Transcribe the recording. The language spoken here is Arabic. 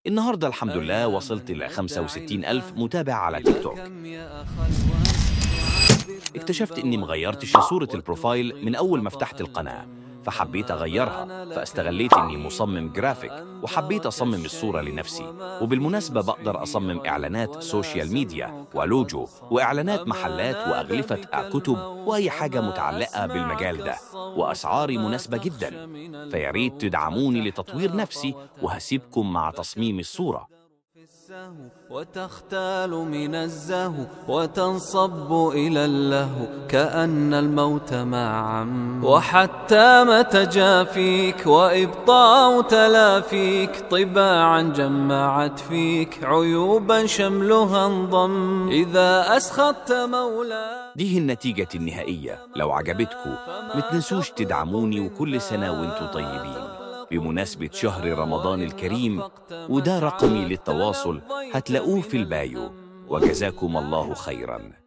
النهاردة الحمد لله وصلت ل 65 ألف متابع على تيك توك. اكتشفت إني مغيرتش صورة البروفايل من أول ما فتحت القناة، فحبيت أغيرها، فاستغليت إني مصمم جرافيك وحبيت أصمم الصورة لنفسي. وبالمناسبة بقدر أصمم إعلانات سوشيال ميديا ولوجو وإعلانات محلات وأغلفة كتب وأي حاجة متعلقة بالمجال ده، وأسعاري مناسبة جدا. فياريت تدعموني لتطوير نفسي، وهسيبكم مع تصميم الصورة. وتختال من الزهو وتنصب إلى اللهو كأن الموت معا، وحتى ما تجافيك وإبطاء تلافيك طباعا جمعت فيك عيوبا شملها انضم إذا أسخطت مولا. دي النتيجة النهائية. لو عجبتكم متنسوش تدعموني، وكل سنة وانتوا طيبين بمناسبة شهر رمضان الكريم. وده رقمي للتواصل هتلاقوه في البايو. وجزاكم الله خيراً.